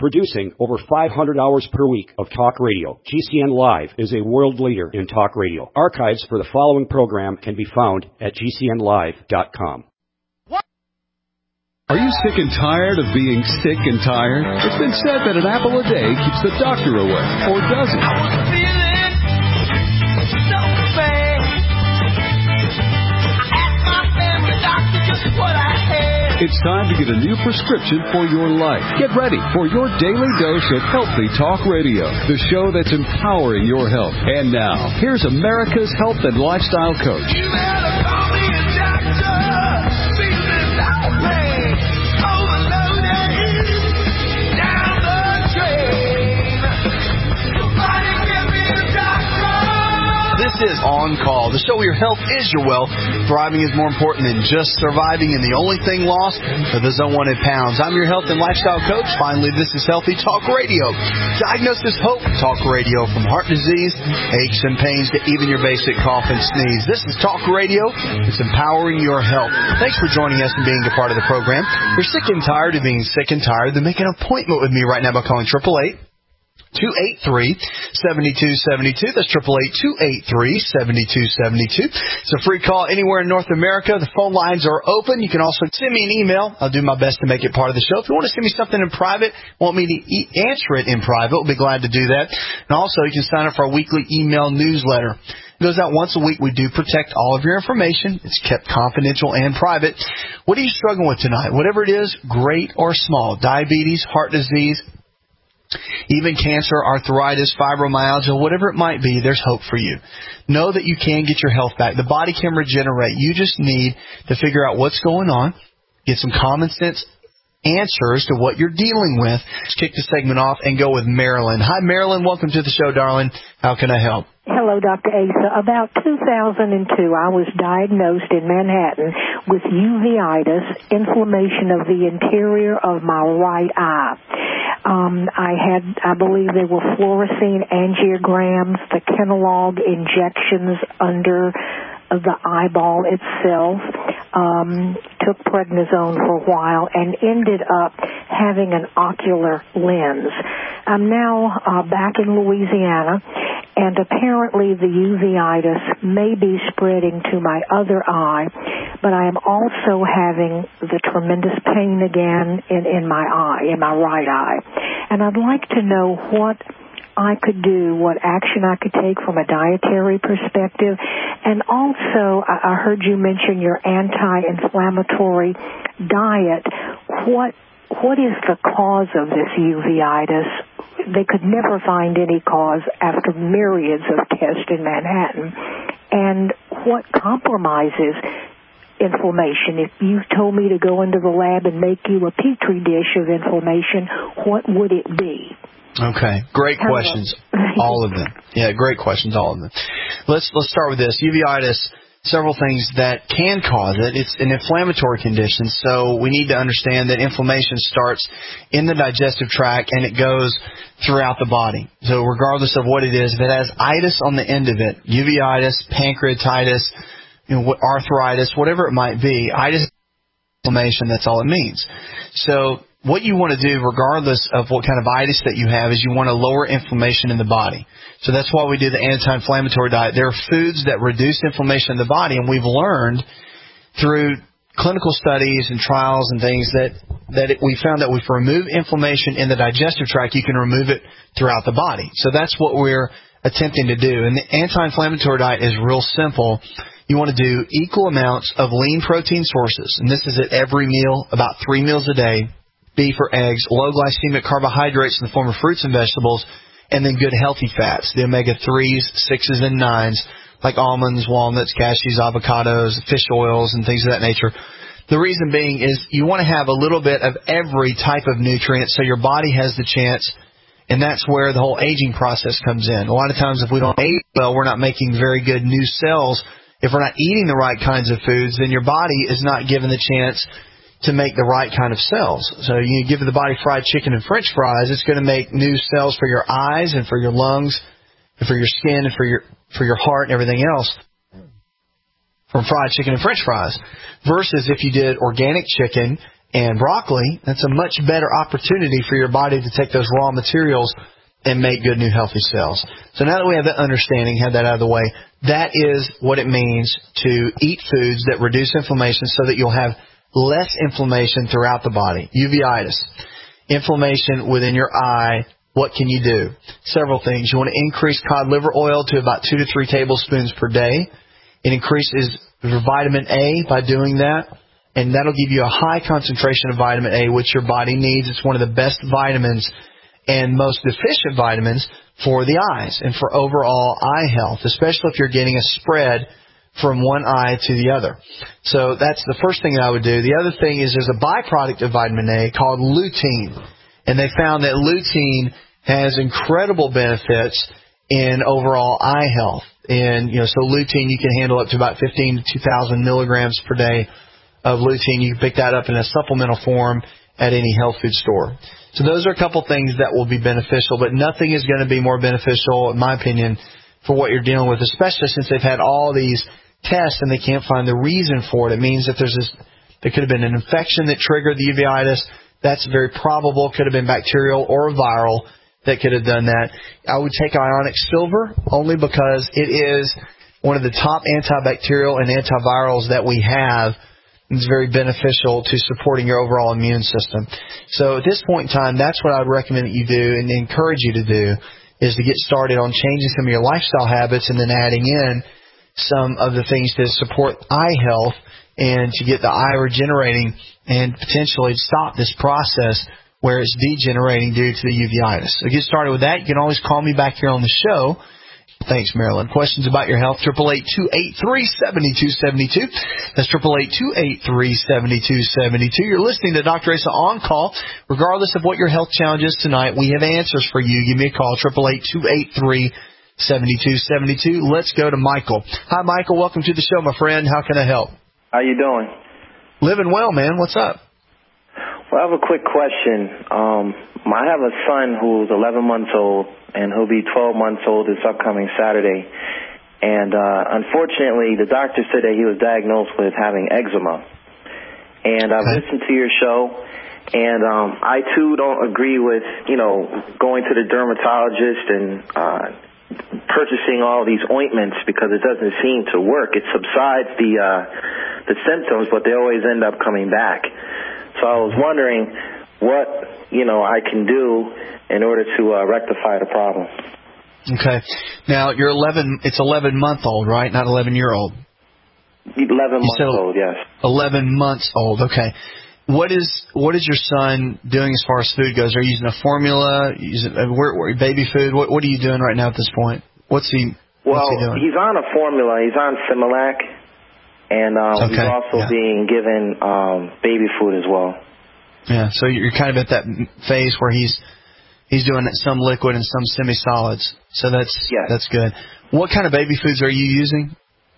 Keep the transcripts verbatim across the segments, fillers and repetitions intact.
Producing over five hundred hours per week of talk radio, G C N Live is a world leader in talk radio. Archives for the following program can be found at G C N live dot com. Are you sick and tired of being sick and tired? It's been said that an apple a day keeps the doctor away, or does it? I was feeling so bad. I asked my family doctor just what I had. It's time to get a new prescription for your life. Get ready for your daily dose of Healthy Talk Radio, the show that's empowering your health. And now, here's America's health and lifestyle coach. You better call me a doctor. Feeling that way. This is On Call, the show where your health is your wealth. Thriving is more important than just surviving, and the only thing lost are those unwanted pounds. I'm your health and lifestyle coach. Finally, this is Healthy Talk Radio. Diagnosis Hope Talk Radio, from heart disease, aches and pains, to even your basic cough and sneeze. This is Talk Radio. It's empowering your health. Thanks for joining us and being a part of the program. If you're sick and tired of being sick and tired, then make an appointment with me right now by calling triple eight two eight three, seven two seven two. That's triple eight, two eight three, seven two seven two. It's a free call anywhere in North America. The phone lines are open. You can also send me an email. I'll do my best to make it part of the show. If you want to send me something in private, want me to e- answer it in private, we'll be glad to do that. And also, you can sign up for our weekly email newsletter. It goes out once a week. We do protect all of your information. It's kept confidential and private. What are you struggling with tonight? Whatever it is, great or small, diabetes, heart disease, even cancer, arthritis, fibromyalgia, whatever it might be, there's hope for you. Know that you can get your health back. The body can regenerate. You just need to figure out what's going on, get some common sense answers to what you're dealing with. Let's kick the segment off and go with Marilyn. Hi, Marilyn. Welcome to the show, darling. How can I help? Hello, Doctor Asa. About two thousand two, I was diagnosed in Manhattan with uveitis, inflammation of the interior of my right eye. Um, I had, I believe they were fluorescein angiograms, the Kenalog injections under the eyeball itself, um, took prednisone for a while, and ended up having an ocular lens. I'm now uh, back in Louisiana, and apparently the uveitis may be spreading to my other eye, but I am also having the tremendous pain again in, in my eye, in my right eye. And I'd like to know what I could do, what action I could take from a dietary perspective. And also, I heard you mention your anti-inflammatory diet. What what is the cause of this uveitis? They could never find any cause after myriads of tests in Manhattan. And what compromises inflammation? If you told me to go into the lab and make you a petri dish of inflammation, what would it be? Okay, great Hello. questions, all of them. Yeah, great questions, all of them. Let's let's start with this. Uveitis, several things that can cause it. It's an inflammatory condition, so we need to understand that inflammation starts in the digestive tract and it goes throughout the body. So regardless of what it is, if it has itis on the end of it, uveitis, pancreatitis, you know, arthritis, whatever it might be, itis, inflammation, that's all it means. So what you want to do, regardless of what kind of itis that you have, is you want to lower inflammation in the body. So that's why we do the anti-inflammatory diet. There are foods that reduce inflammation in the body, and we've learned through clinical studies and trials and things that, that it, we found that if we remove inflammation in the digestive tract, you can remove it throughout the body. So that's what we're attempting to do. And the anti-inflammatory diet is real simple. You want to do equal amounts of lean protein sources, and this is at every meal, about three meals a day. Beef or eggs, low glycemic carbohydrates in the form of fruits and vegetables, and then good healthy fats, the omega threes, sixes, and nines, like almonds, walnuts, cashews, avocados, fish oils, and things of that nature. The reason being is you want to have a little bit of every type of nutrient so your body has the chance, and that's where the whole aging process comes in. A lot of times if we don't age well, we're not making very good new cells. If we're not eating the right kinds of foods, then your body is not given the chance to make the right kind of cells. So you give the body fried chicken and French fries, it's going to make new cells for your eyes and for your lungs and for your skin and for your for your heart and everything else from fried chicken and French fries. Versus if you did organic chicken and broccoli, that's a much better opportunity for your body to take those raw materials and make good new healthy cells. So now that we have that understanding, have that out of the way, that is what it means to eat foods that reduce inflammation so that you'll have less inflammation throughout the body. Uveitis, inflammation within your eye. What can you do? Several things. You want to increase cod liver oil to about two to three tablespoons per day. It increases your vitamin A by doing that, and that'll give you a high concentration of vitamin A, which your body needs. It's one of the best vitamins and most deficient vitamins for the eyes and for overall eye health, especially if you're getting a spread from one eye to the other. So that's the first thing that I would do. The other thing is there's a byproduct of vitamin A called lutein, and they found that lutein has incredible benefits in overall eye health. And, you know, so lutein, you can handle up to about fifteen to two thousand milligrams per day of lutein. You can pick that up in a supplemental form at any health food store. So those are a couple things that will be beneficial, but nothing is going to be more beneficial, in my opinion, for what you're dealing with, especially since they've had all these tests and they can't find the reason for it. It means that there's this, there could have been an infection that triggered the uveitis. That's very probable. Could have been bacterial or viral that could have done that. I would take Ionic Silver only because it is one of the top antibacterial and antivirals that we have. It's very beneficial to supporting your overall immune system. So at this point in time, that's what I would recommend that you do and encourage you to do, is to get started on changing some of your lifestyle habits and then adding in some of the things to support eye health and to get the eye regenerating and potentially stop this process where it's degenerating due to the uveitis. So get started with that. You can always call me back here on the show. Thanks, Marilyn. Questions about your health, eight eight eight, two eight three, seven two seven two. That's eight eight eight, two eight three, seven two seven two. You're listening to Doctor Asa On Call. Regardless of what your health challenge is tonight, we have answers for you. Give me a call, eight eight eight, two eight three, seven two seven two. Let's go to Michael. Hi, Michael. Welcome to the show, my friend. How can I help? How you doing? Living well, man. What's up? Well, I have a quick question. Um, I have a son who's eleven months old, and he'll be twelve months old this upcoming Saturday. And uh, unfortunately, the doctor said that he was diagnosed with having eczema. And I've okay. listened to your show, and um, I, too, don't agree with, you know, going to the dermatologist and uh, purchasing all these ointments because it doesn't seem to work. It subsides the, uh, the symptoms, but they always end up coming back. So I was wondering what, you know, I can do in order to uh, rectify the problem. Okay. Now, you're eleven, it's eleven month old, right? Not eleven year old. eleven months old, yes. eleven months old, okay. What is what is your son doing as far as food goes? Are you using a formula, using uh, where, where, baby food? What, what are you doing right now at this point? What's he, well, what's he doing? He's on a formula. He's on Similac. And um, okay. he's also yeah. being given um, baby food as well. Yeah, so you're kind of at that phase where he's he's doing some liquid and some semi-solids. So that's yes. that's good. What kind of baby foods are you using?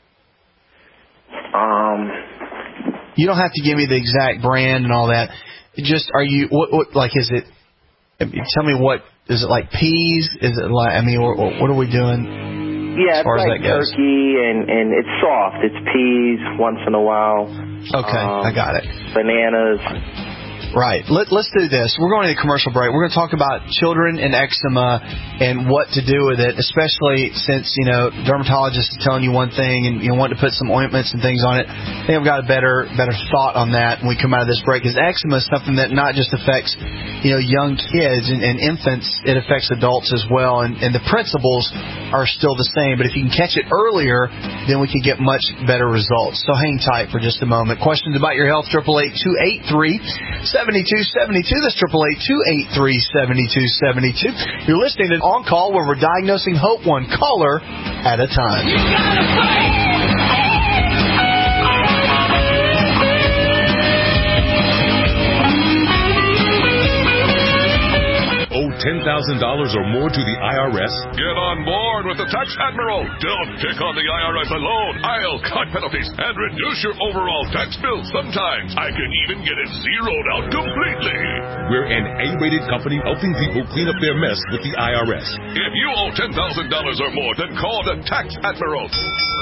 Um, you don't have to give me the exact brand and all that. Just are you what, what like is it? Tell me what is it like peas? Is it like I mean what, what are we doing? Yeah, it's like turkey, and, and it's soft. It's peas once in a while. Okay, um, I got it. Bananas. Right. Let, let's do this. We're going to a commercial break. We're going to talk about children and eczema and what to do with it, especially since, you know, dermatologists are telling you one thing and you know, want to put some ointments and things on it. I think I've got a better better thought on that when we come out of this break, because eczema is something that not just affects, you know, young kids and, and infants, it affects adults as well, and, and the principles are still the same. But if you can catch it earlier, then we can get much better results. So hang tight for just a moment. Questions about your health, eight eight eight, two eight three, seven two seven two. That's eight eight eight, two eight three, seven two seven two. You're listening to On Call, where we're diagnosing hope one caller at a time. You gotta fight. Owe ten thousand dollars or more to the I R S? Get on board with the Tax Admiral. Don't take on the I R S alone. I'll cut penalties and reduce your overall tax bill. Sometimes I can even get it zeroed out completely. We're an A-rated company helping people clean up their mess with the I R S. If you owe ten thousand dollars or more, then call the Tax Admiral.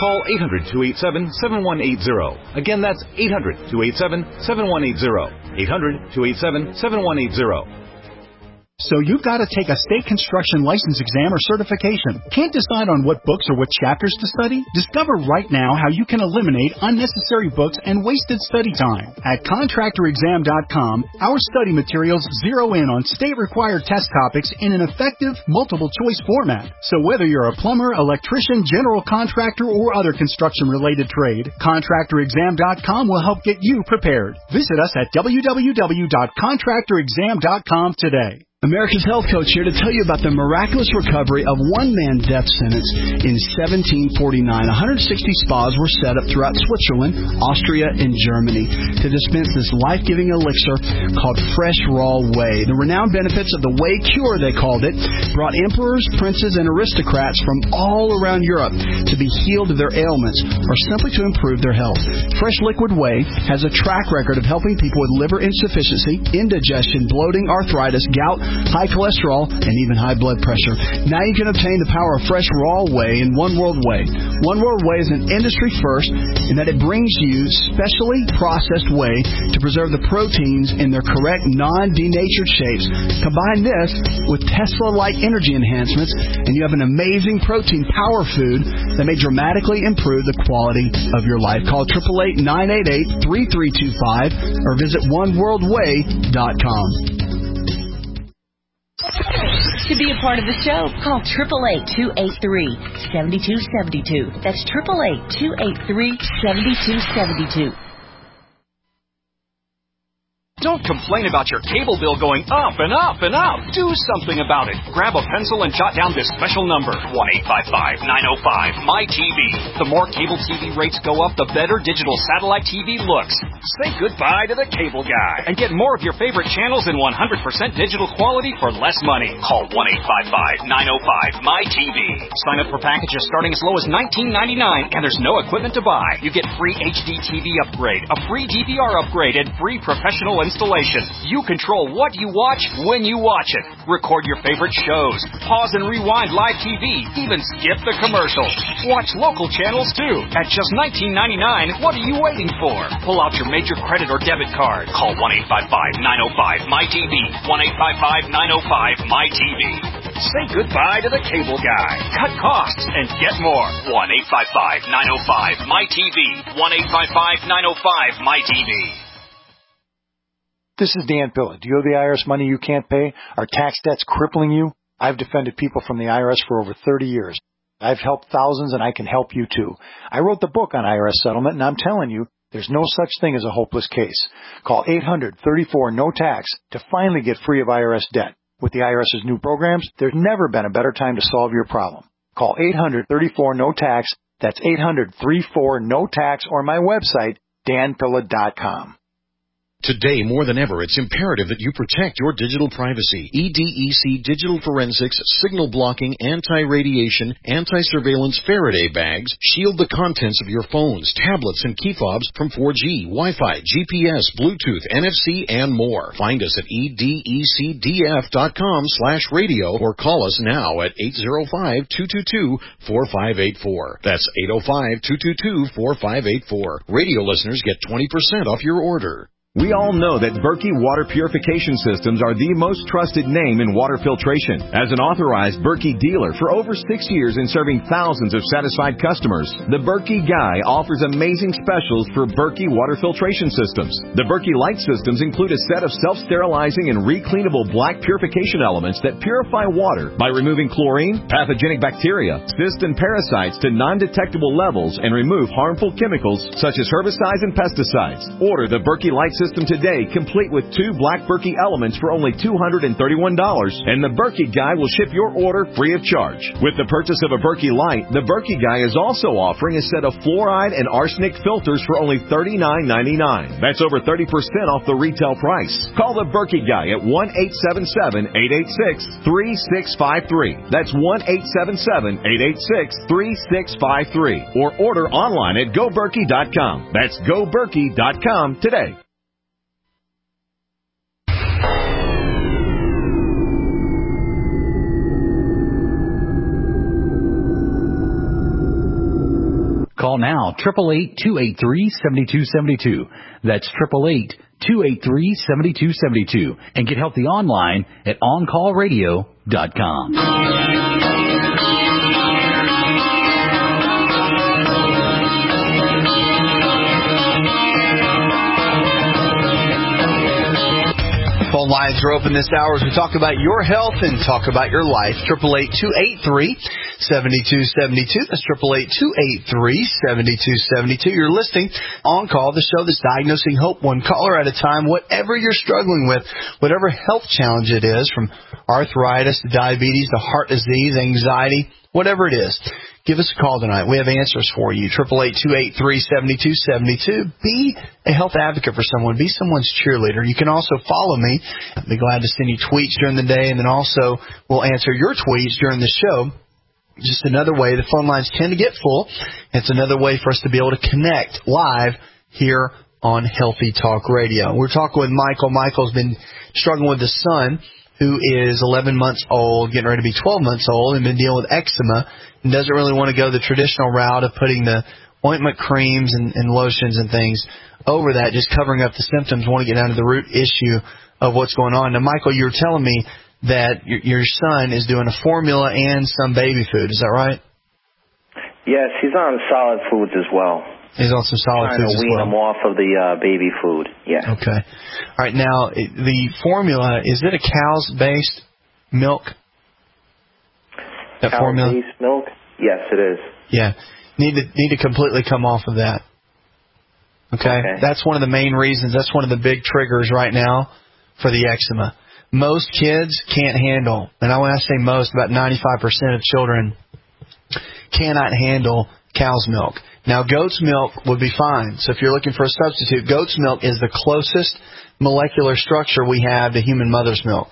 call eight hundred, two eight seven, seven one eight zero. Again, that's eight hundred, two eight seven, seven one eight zero. eight hundred, two eight seven, seven one eight zero. So you've got to take a state construction license exam or certification. Can't decide on what books or what chapters to study? Discover right now how you can eliminate unnecessary books and wasted study time. At contractor exam dot com, our study materials zero in on state-required test topics in an effective, multiple-choice format. So whether you're a plumber, electrician, general contractor, or other construction-related trade, contractor exam dot com will help get you prepared. Visit us at w w w dot contractor exam dot com today. America's Health Coach here to tell you about the miraculous recovery of one man's death sentence in seventeen forty-nine. one hundred sixty spas were set up throughout Switzerland, Austria, and Germany to dispense this life-giving elixir called Fresh Raw Whey. The renowned benefits of the Whey Cure, they called it, brought emperors, princes, and aristocrats from all around Europe to be healed of their ailments or simply to improve their health. Fresh Liquid Whey has a track record of helping people with liver insufficiency, indigestion, bloating, arthritis, gout, high cholesterol, and even high blood pressure. Now you can obtain the power of Fresh Raw Whey in One World Whey. One World Whey is an industry first in that it brings you specially processed whey to preserve the proteins in their correct non-denatured shapes. Combine this with Tesla-like energy enhancements, and you have an amazing protein power food that may dramatically improve the quality of your life. Call eight eight eight, nine eight eight, three three two five or visit one world whey dot com. To be a part of the show, call eight eight eight, two eight three, seven two seven two. That's eight eight eight, two eight three, seven two seven two. Don't complain about your cable bill going up and up and up. Do something about it. Grab a pencil and jot down this special number, one eight five five, nine oh five, M Y T V. The more cable T V rates go up, the better digital satellite T V looks. Say goodbye to the cable guy and get more of your favorite channels in one hundred percent digital quality for less money. Call one eight five five, nine oh five, M Y T V. Sign up for packages starting as low as nineteen ninety-nine, and there's no equipment to buy. You get free H D T V upgrade, a free D V R upgrade, and free professional installation. You control what you watch when you watch it. Record your favorite shows. Pause and rewind live T V. Even skip the commercials. Watch local channels too. At just nineteen ninety-nine, what are you waiting for? Pull out your major credit or debit card. Call one eight five five, nine oh five, M Y T V. one eight five five, nine oh five, M Y T V. Say goodbye to the cable guy. Cut costs and get more. one eight five five, nine oh five, M Y T V. one eight five five, nine oh five, M Y T V. This is Dan Pilla. Do you owe the I R S money you can't pay? Are tax debts crippling you? I've defended people from the I R S for over thirty years. I've helped thousands, and I can help you too. I wrote the book on I R S settlement, and I'm telling you, there's no such thing as a hopeless case. Call eight hundred, thirty-four, no tax to finally get free of I R S debt. With the IRS's new programs, there's never been a better time to solve your problem. Call eight hundred, thirty-four, no tax. That's eight hundred, thirty-four, no tax, or my website, dan pilla dot com. Today, more than ever, it's imperative that you protect your digital privacy. E D E C Digital Forensics, Signal Blocking, Anti-Radiation, Anti-Surveillance Faraday Bags shield the contents of your phones, tablets, and key fobs from four G, Wi-Fi, G P S, Bluetooth, N F C, and more. Find us at E D E C D F dot com slash radio or call us now at eight oh five, two two two, four five eight four. That's eight oh five, two two two, four five eight four. Radio listeners get twenty percent off your order. We all know that Berkey Water Purification Systems are the most trusted name in water filtration. As an authorized Berkey dealer for over six years and serving thousands of satisfied customers, the Berkey Guy offers amazing specials for Berkey Water Filtration Systems. The Berkey Light Systems include a set of self-sterilizing and recleanable black purification elements that purify water by removing chlorine, pathogenic bacteria, cysts, and parasites to non-detectable levels and remove harmful chemicals such as herbicides and pesticides. Order the Berkey Light System System today, complete with two black Berkey elements for only two hundred thirty-one dollars, and the Berkey Guy will ship your order free of charge. With the purchase of a Berkey Light, the Berkey Guy is also offering a set of fluoride and arsenic filters for only thirty-nine ninety-nine. That's over thirty percent off the retail price. Call the Berkey Guy at one eight seven seven, eight eight six, three six five three. That's one eight seven seven, eight eight six, three six five three. Or order online at go berkey dot com. That's go berkey dot com today. Call now, eight eight eight, two eight three, seven two seven two. That's eight eight eight, two eight three, seven two seven two. And get healthy online at on call radio dot com. Phone lines are open this hour as we talk about your health and talk about your life. eight eight eight, two eight three, seven two seven two. That's eight eight eight, two eight three, seven two seven two. You're listening On Call, the show that's diagnosing hope one caller at a time. Whatever you're struggling with, whatever health challenge it is, from arthritis to diabetes to heart disease, anxiety, whatever it is, give us a call tonight. We have answers for you. eight eight eight, two eight three, seven two seven two. Be a health advocate for someone. Be someone's cheerleader. You can also follow me. I'd be glad to send you tweets during the day, and then also we'll answer your tweets during the show. Just another way. The phone lines tend to get full. It's another way for us to be able to connect live here on Healthy Talk Radio. We're talking with Michael. Michael's been struggling with his son, who is eleven months old, getting ready to be twelve months old, and been dealing with eczema, and doesn't really want to go the traditional route of putting the ointment creams and, and lotions and things over that, just covering up the symptoms, want to get down to the root issue of what's going on. Now, Michael, you were telling me that your, your son is doing a formula and some baby food. Is that right? Yes, he's on solid foods as well. He's on some solid Trying foods to as wean well. him off of the uh, baby food. Yeah. Okay. All right. Now, the formula, is it a cow's-based milk? That Cow formula? based milk? Yes, it is. Yeah. Need to need to completely come off of that. Okay? Okay. That's one of the main reasons. That's one of the big triggers right now for the eczema. Most kids can't handle, and when I say most, about ninety-five percent of children cannot handle cow's milk. Now, goat's milk would be fine. So if you're looking for a substitute, goat's milk is the closest molecular structure we have to human mother's milk.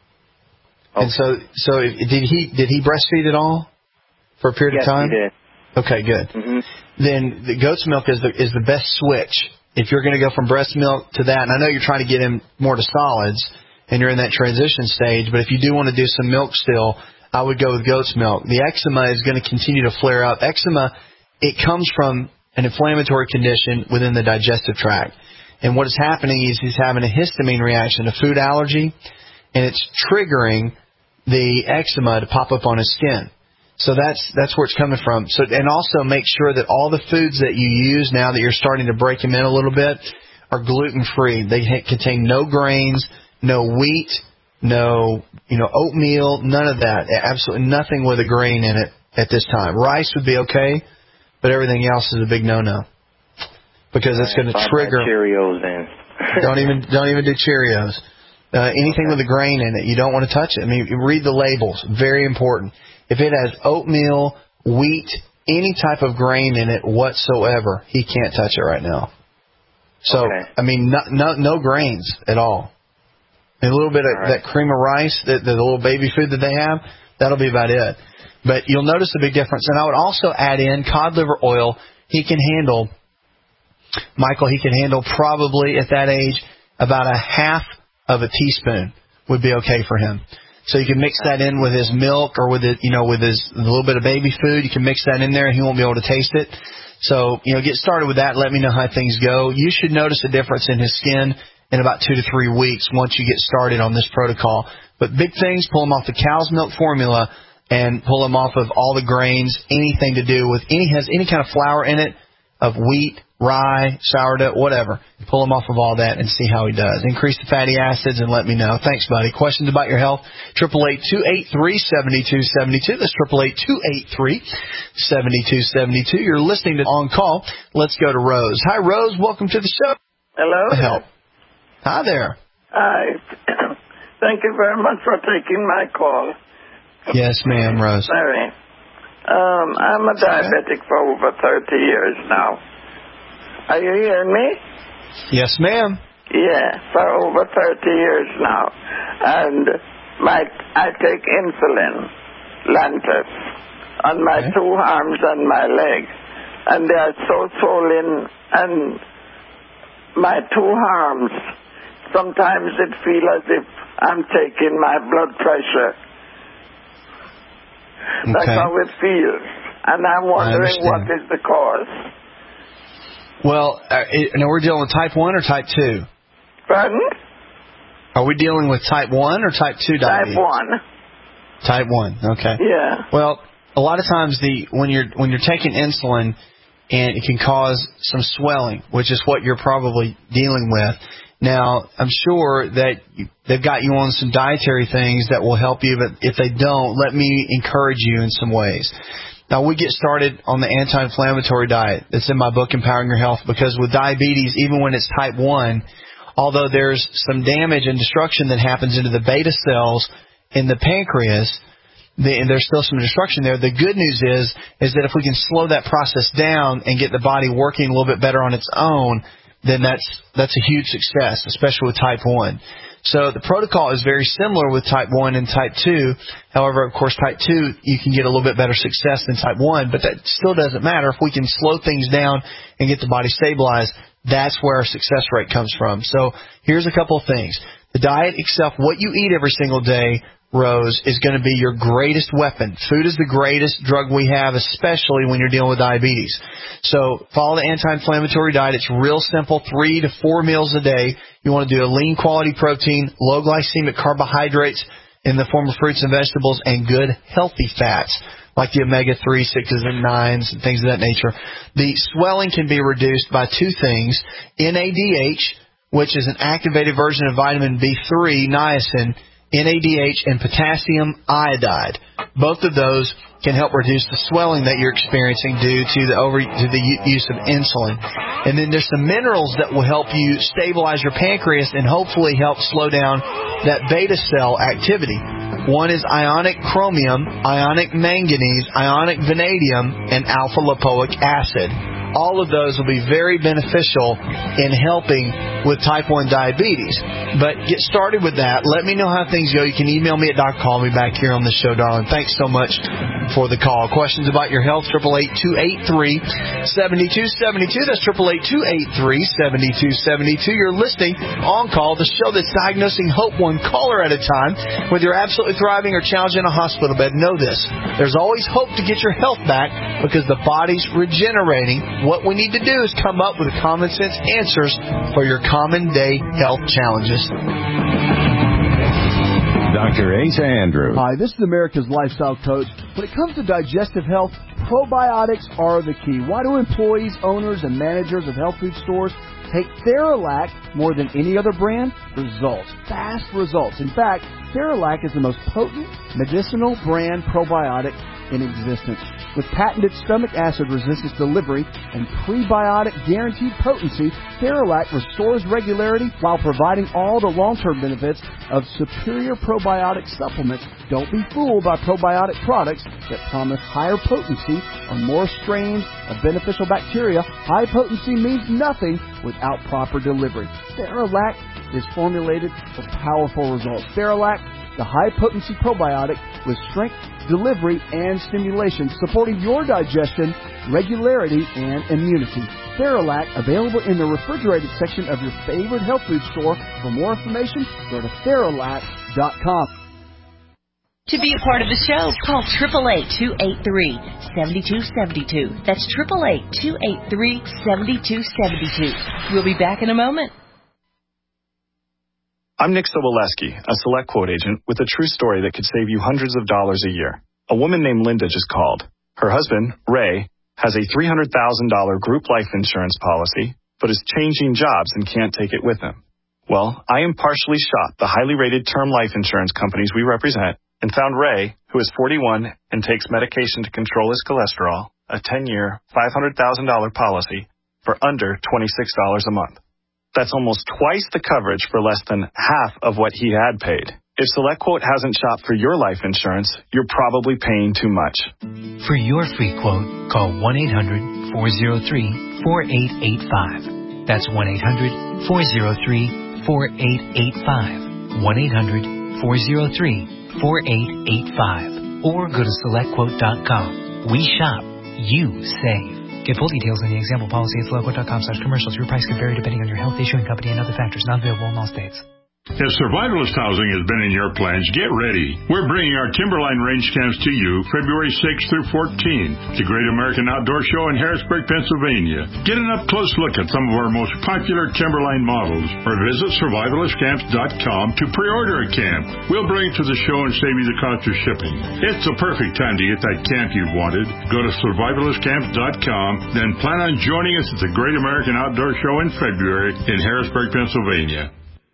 Okay. And so, so did he did he breastfeed at all for a period yes, of time? Yes, he did. Okay, good. Mm-hmm. Then the goat's milk is the is the best switch if you're going to go from breast milk to that. And I know you're trying to get him more to solids, and you're in that transition stage. But if you do want to do some milk still, I would go with goat's milk. The eczema is going to continue to flare up. Eczema, it comes from an inflammatory condition within the digestive tract. And what is happening is he's having a histamine reaction, a food allergy, and it's triggering the eczema to pop up on his skin. So that's that's where it's coming from. So and also make sure that all the foods that you use now that you're starting to break them in a little bit are gluten-free. They contain no grains, no wheat, no you know oatmeal, none of that. Absolutely nothing with a grain in it at this time. Rice would be okay, but everything else is a big no-no because it's going to trigger. Cheerios in. don't even don't even do Cheerios. Uh, anything okay. with a grain in it, you don't want to touch it. I mean, read the labels. Very important. If it has oatmeal, wheat, any type of grain in it whatsoever, he can't touch it right now. So, okay. I mean, no, no, no grains at all. And a little bit of right. that cream of rice, the, the little baby food that they have, that'll be about it. But you'll notice a big difference. And I would also add in cod liver oil. He can handle, Michael, he can handle probably at that age about a half of a teaspoon would be okay for him. So you can mix that in with his milk or with it, you know, with his a little bit of baby food. You can mix that in there, and he won't be able to taste it. So, you know, get started with that. Let me know how things go. You should notice a difference in his skin in about two to three weeks once you get started on this protocol. But big things, pull him off the cow's milk formula and pull him off of all the grains, anything to do with any has any kind of flour in it, of wheat, rye, sourdough, whatever. Pull him off of all that and see how he does. Increase the fatty acids and let me know. Thanks, buddy. Questions about your health? eight eight eight, two eight three, seven two seven two. That's eight eight eight, two eight three, seven two seven two. You're listening to On Call. Let's go to Rose. Hi, Rose. Welcome to the show. Hello. Help. Hi there. Hi. Thank you very much for taking my call. Yes, ma'am, Rose. Sorry. Um, I'm a diabetic for over thirty years now. Are you hearing me? Yes, ma'am. Yeah, for over thirty years now. And my I take insulin, Lantus, on my okay. two arms and my legs. And they are so swollen. And my two arms, sometimes it feels as if I'm taking my blood pressure. Okay. That's how it feels. And I'm wondering what is the cause. Well, uh, it, now we're dealing with type one or type two? Pardon? Are we dealing with type one or type two diabetes? Type one. Type one, okay. Yeah. Well, a lot of times the when you're when you're taking insulin, and it can cause some swelling, which is what you're probably dealing with. Now, I'm sure that you, they've got you on some dietary things that will help you, but if they don't, let me encourage you in some ways. Now, we get started on the anti-inflammatory diet that's in my book, Empowering Your Health, because with diabetes, even when it's type one, although there's some damage and destruction that happens into the beta cells in the pancreas, the, and there's still some destruction there. The good news is, is that if we can slow that process down and get the body working a little bit better on its own, then that's that's a huge success, especially with type one. So the protocol is very similar with type one and type two. However, of course, type two, you can get a little bit better success than type one, but that still doesn't matter. If we can slow things down and get the body stabilized, that's where our success rate comes from. So here's a couple of things. The diet itself, what you eat every single day, Rose, is going to be your greatest weapon. Food is the greatest drug we have, especially when you're dealing with diabetes. So follow the anti-inflammatory diet. It's real simple, three to four meals a day. You want to do a lean quality protein, low glycemic carbohydrates in the form of fruits and vegetables, and good healthy fats like the omega three, sixes, and nines, and things of that nature. The swelling can be reduced by two things: N A D H, which is an activated version of vitamin B three, niacin, N A D H, and potassium iodide. Both of those can help reduce the swelling that you're experiencing due to the over to the use of insulin. And then there's some minerals that will help you stabilize your pancreas and hopefully help slow down that beta cell activity. One is ionic chromium, ionic manganese, ionic vanadium, and alpha-lipoic acid. All of those will be very beneficial in helping with type one diabetes. But get started with that. Let me know how things go. You can email me at Doc Call Me back here on the show, darling. Thanks so much for the call. Questions about your health, eight eight eight, two eight three, seven two seven two. That's eight eight eight, two eight three, seven two seven two. You're listening On Call, the show that's diagnosing hope one caller at a time. Whether you're absolutely thriving or challenged in a hospital bed, know this: there's always hope to get your health back because the body's regenerating. What we need to do is come up with common sense answers for your common day health challenges. Doctor Asa Andrews. Hi, this is America's Lifestyle Coach. When it comes to digestive health, probiotics are the key. Why do employees, owners, and managers of health food stores take Theralac more than any other brand? Results. Fast results. In fact, Theralac is the most potent medicinal brand probiotic in existence. With patented stomach acid resistance delivery and prebiotic guaranteed potency, Theralac restores regularity while providing all the long-term benefits of superior probiotic supplements. Don't be fooled by probiotic products that promise higher potency or more strains of beneficial bacteria. High potency means nothing without proper delivery. Theralac is formulated for powerful results. Theralac, the high-potency probiotic with strength, delivery, and stimulation, supporting your digestion, regularity, and immunity. Theralac, available in the refrigerated section of your favorite health food store. For more information, go to Theralac dot com. To be a part of the show, call eight eight eight, two eight three, seven two seven two. That's eight eight eight, two eight three, seven two seven two. We'll be back in a moment. I'm Nick Soboleski, a Select Quote agent with a true story that could save you hundreds of dollars a year. A woman named Linda just called. Her husband, Ray, has a three hundred thousand dollars group life insurance policy, but is changing jobs and can't take it with him. Well, I impartially shopped the highly rated term life insurance companies we represent and found Ray, who is forty-one and takes medication to control his cholesterol, a ten-year, five hundred thousand dollars policy for under twenty-six dollars a month. That's almost twice the coverage for less than half of what he had paid. If SelectQuote hasn't shopped for your life insurance, you're probably paying too much. For your free quote, call one eight hundred, four oh three, four eight eight five. That's one eight hundred, four oh three, four eight eight five. one eight hundred, four oh three, four eight eight five. Or go to select quote dot com. We shop. You save. Get full details in the example policy at select quote dot com slash commercials. Your price can vary depending on your health, issuing company, and other factors. Not available in all states. If survivalist housing has been in your plans, get ready. We're bringing our Timberline range camps to you February sixth through fourteenth, the Great American Outdoor Show in Harrisburg, Pennsylvania. Get an up-close look at some of our most popular Timberline models, or visit survivalist camps dot com to pre-order a camp. We'll bring it to the show and save you the cost of shipping. It's the perfect time to get that camp you've wanted. Go to survivalist camps dot com, then plan on joining us at the Great American Outdoor Show in February in Harrisburg, Pennsylvania.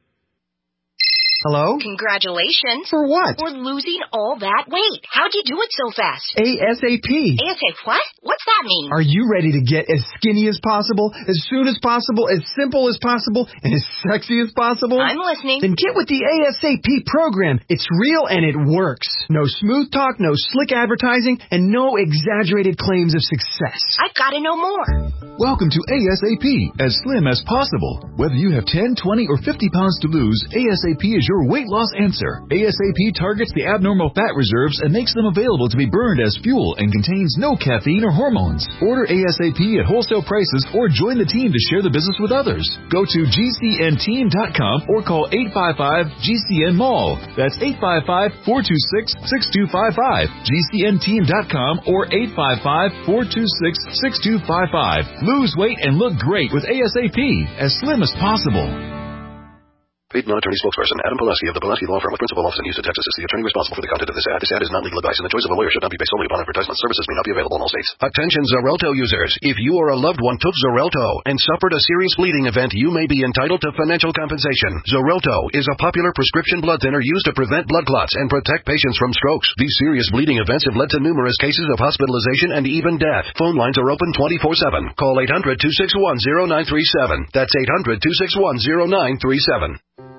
Hello? Congratulations. For what? For losing all that weight. How'd you do it so fast? ASAP. ASAP what? What's that mean? Are you ready to get as skinny as possible, as soon as possible, as simple as possible, and as sexy as possible? I'm listening. Then get with the ASAP program. It's real and it works. No smooth talk, no slick advertising, and no exaggerated claims of success. I've got to know more. Welcome to ASAP, as slim as possible. Whether you have ten, twenty, or fifty pounds to lose, ASAP is your weight loss answer. ASAP targets the abnormal fat reserves and makes them available to be burned as fuel and contains no caffeine or hormones. Order ASAP at wholesale prices or join the team to share the business with others. Go to G C N team dot com or call eight five five G C N mall. That's eight five five, four two six, six two five five. G C N team dot com or eight five five, four two six, six two five five. Lose weight and look great with ASAP, as slim as possible. Paid non-attorney spokesperson Adam Pileski of the Pileski Law Firm with principal office in Houston, Texas is the attorney responsible for the content of this ad. This ad is not legal advice, and the choice of a lawyer should not be based solely upon advertisement. Services may not be available in all states. Attention Xarelto users. If you or a loved one took Xarelto and suffered a serious bleeding event, you may be entitled to financial compensation. Xarelto is a popular prescription blood thinner used to prevent blood clots and protect patients from strokes. These serious bleeding events have led to numerous cases of hospitalization and even death. Phone lines are open twenty-four seven. Call eight hundred, two six one, zero nine three seven. That's eight hundred, two six one, zero nine three seven.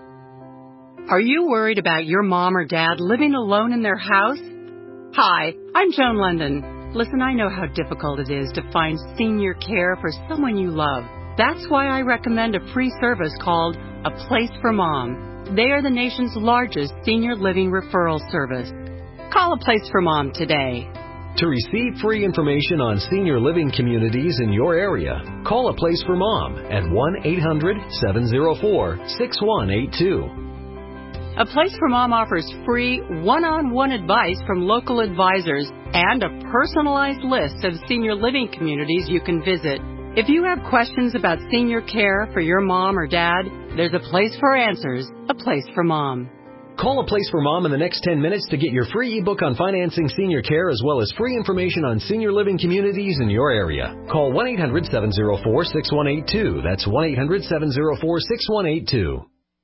Are you worried about your mom or dad living alone in their house? Hi, I'm Joan London. Listen, I know how difficult it is to find senior care for someone you love. That's why I recommend a free service called A Place for Mom. They are the nation's largest senior living referral service. Call A Place for Mom today. To receive free information on senior living communities in your area, call A Place for Mom at one eight hundred, seven oh four, six one eight two. A Place for Mom offers free one-on-one advice from local advisors and a personalized list of senior living communities you can visit. If you have questions about senior care for your mom or dad, there's a place for answers, A Place for Mom. Call A Place for Mom in the next ten minutes to get your free ebook on financing senior care as well as free information on senior living communities in your area. Call one eight hundred, seven oh four, six one eight two. That's one eight hundred, seven oh four, six one eight two.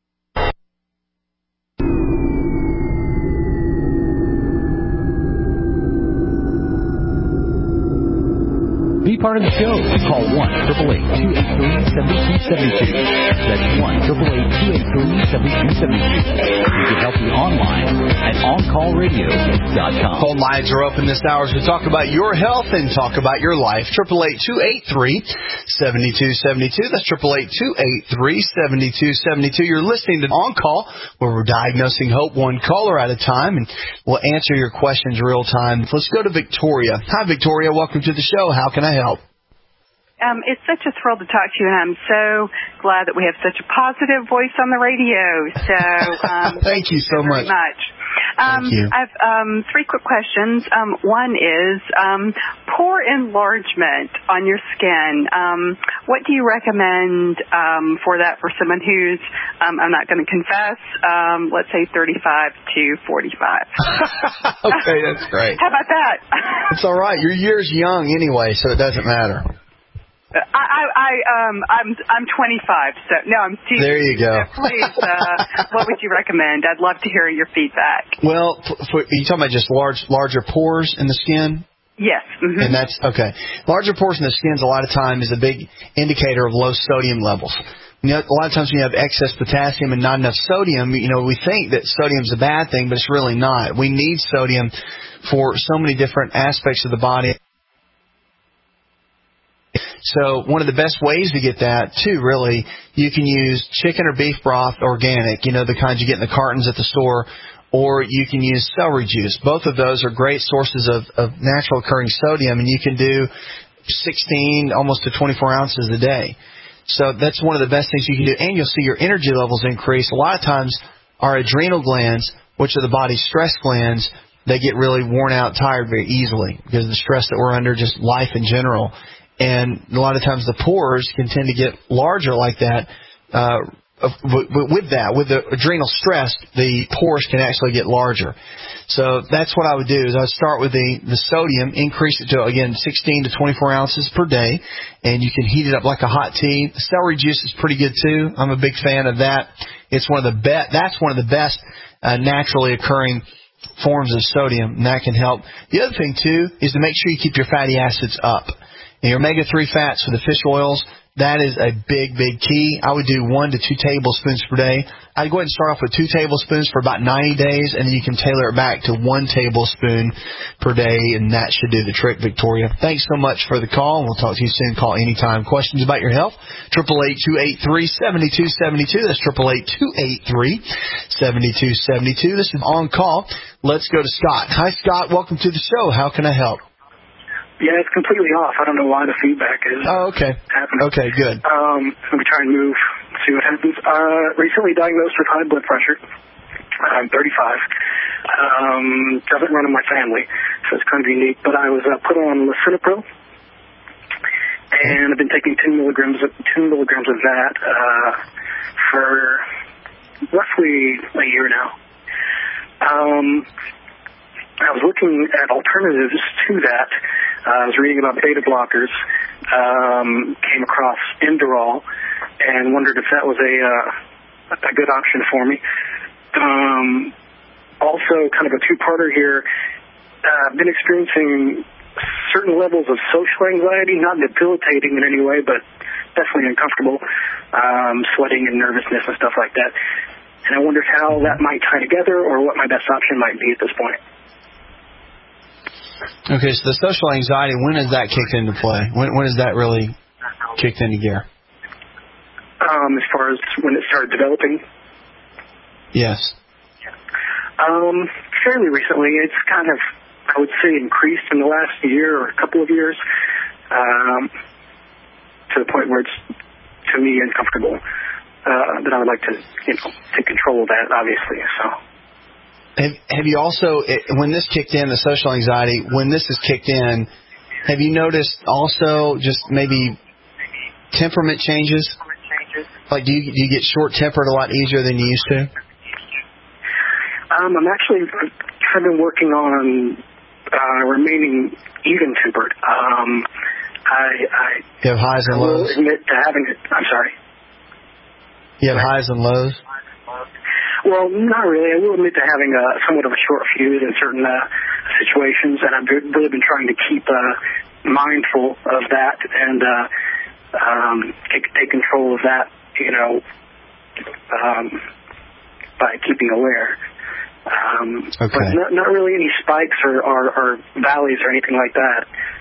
Be part of the show. Call one eight eight eight, two eight three, seven two seven two. That's one eight eight eight, two eight three, seven two seven two. You can help me online at on call radio dot com. Phone lines are open this hour to talk about your health and talk about your life. eight eight eight, two eight three, seven two seven two. That's eight eight eight, two eight three, seven two seven two. You're listening to On Call, where we're diagnosing hope one caller at a time, and we'll answer your questions real time. Let's go to Victoria. Hi, Victoria. Welcome to the show. How can I help? Um, it's such a thrill to talk to you, and I'm so glad that we have such a positive voice on the radio. So, um, thank you so very much. much. Um, Thank you. I have um, three quick questions. Um, one is um, pore enlargement on your skin. Um, what do you recommend um, for that for someone who's, um, I'm not going to confess, um, let's say thirty-five to forty-five? Okay, that's great. How about that? It's all right. Your year's young anyway, so it doesn't matter. I, I, I, um, I'm, I'm twenty-five, so no, I'm teasing. There you go. So please, uh, what would you recommend? I'd love to hear your feedback. Well, for, for, are you talking about just large, larger pores in the skin? Yes. Mm-hmm. And that's, okay. Larger pores in the skin a lot of time is a big indicator of low sodium levels. You know, a lot of times when you have excess potassium and not enough sodium, you know, we think that sodium's a bad thing, but it's really not. We need sodium for so many different aspects of the body. So one of the best ways to get that, too, really, you can use chicken or beef broth organic, you know, the kinds you get in the cartons at the store, or you can use celery juice. Both of those are great sources of, of natural occurring sodium, and you can do sixteen, almost to twenty-four ounces a day. So that's one of the best things you can do. And you'll see your energy levels increase. A lot of times our adrenal glands, which are the body's stress glands, they get really worn out, tired very easily because of the stress that we're under, just life in general. And a lot of times the pores can tend to get larger like that. Uh, with that, with the adrenal stress, the pores can actually get larger. So that's what I would do is I would start with the, the sodium, increase it to, again, sixteen to twenty-four ounces per day, and you can heat it up like a hot tea. The celery juice is pretty good, too. I'm a big fan of that. It's one of the be- That's one of the best uh, naturally occurring forms of sodium, and that can help. The other thing, too, is to make sure you keep your fatty acids up. And your omega three fats for the fish oils, that is a big, big key. I would do one to two tablespoons per day. I'd go ahead and start off with two tablespoons for about ninety days, and then you can tailor it back to one tablespoon per day, and that should do the trick, Victoria. Thanks so much for the call, and we'll talk to you soon. Call anytime. Questions about your health? eight eight eight, two eight three, seven two seven two. That's eight eight eight, two eight three, seven two seven two. This is On Call. Let's go to Scott. Hi, Scott. Welcome to the show. How can I help? Yeah, it's completely off. I don't know why the feedback is oh, okay. happening. Okay, good. Um, let me try and move, see what happens. Uh, recently diagnosed with high blood pressure. I'm thirty-five. Um, doesn't run in my family, so it's kind of unique. But I was uh, put on lisinopril, and I've been taking ten milligrams of, ten milligrams of that uh, for roughly a year now. Um, I was looking at alternatives to that. Uh, I was reading about beta blockers, um, came across Inderall, and wondered if that was a uh, a good option for me. Um, also, kind of a two-parter here. Uh, I've been experiencing certain levels of social anxiety, not debilitating in any way, but definitely uncomfortable, um, sweating and nervousness and stuff like that. And I wondered how that might tie together or what my best option might be at this point. Okay, so the social anxiety, when has that kicked into play? When when has that really kicked into gear? Um, as far as when it started developing? Yes. Um, fairly recently. It's kind of, I would say, increased in the last year or a couple of years, um, to the point where it's, to me, uncomfortable. Uh, that I would like to, you know, take control of that, obviously, so... Have, have you also, when this kicked in, the social anxiety, when this is kicked in, have you noticed also just maybe temperament changes? Like, do you, do you get short-tempered a lot easier than you used to? Um, I'm actually kind of working on uh, remaining even-tempered. Um, I, I, you have highs and I will lows? admit to having it. I'm sorry. You have highs and lows? Well, not really. I will admit to having a, somewhat of a short fuse in certain uh, situations, and I've really been trying to keep uh, mindful of that and uh, um, take, take control of that, you know, um, by keeping aware. Um, okay. But not, not really any spikes or, or, or valleys or anything like that.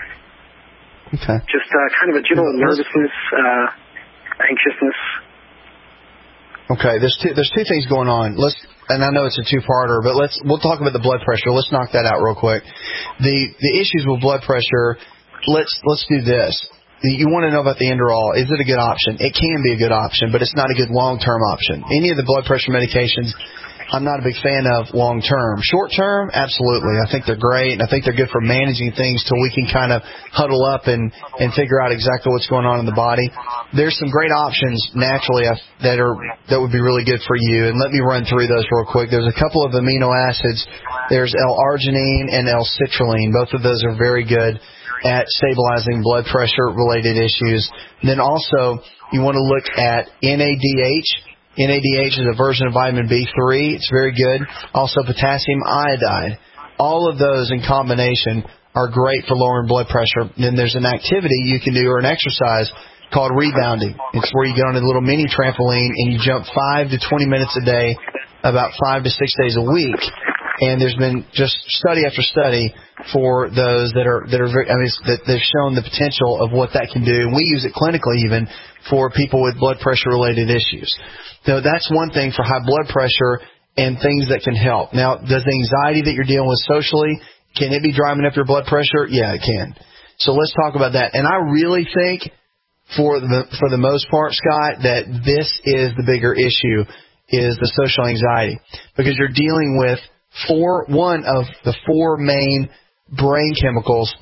Okay. Just uh, kind of a general nervousness, uh, anxiousness. Okay, there's two, there's two things going on. Let's, and I know it's a two-parter, but let's we'll talk about the blood pressure. Let's knock that out real quick. The the issues with blood pressure. Let's let's do this. You want to know about the Inderall. Is it a good option? It can be a good option, but it's not a good long-term option. Any of the blood pressure medications, I'm not a big fan of long-term. Short-term, absolutely. I think they're great, and I think they're good for managing things till we can kind of huddle up and, and figure out exactly what's going on in the body. There's some great options naturally that are that would be really good for you, and let me run through those real quick. There's a couple of amino acids. There's L-arginine and L-citrulline. Both of those are very good at stabilizing blood pressure-related issues. And then also, you want to look at N A D H. N A D H is a version of vitamin B three. It's very good. Also, potassium iodide. All of those in combination are great for lowering blood pressure. And then there's an activity you can do or an exercise called rebounding. It's where you get on a little mini trampoline and you jump five to twenty minutes a day, about five to six days a week. And there's been just study after study for those that are that are very, I mean, that they've shown the potential of what that can do. And we use it clinically even for people with blood pressure related issues. So that's one thing for high blood pressure and things that can help. Now, does the anxiety that you're dealing with socially, can it be driving up your blood pressure? Yeah, it can. So let's talk about that. And I really think for the for the most part, Scott, that this is the bigger issue, is the social anxiety, because you're dealing with four one of the four main brain chemicals,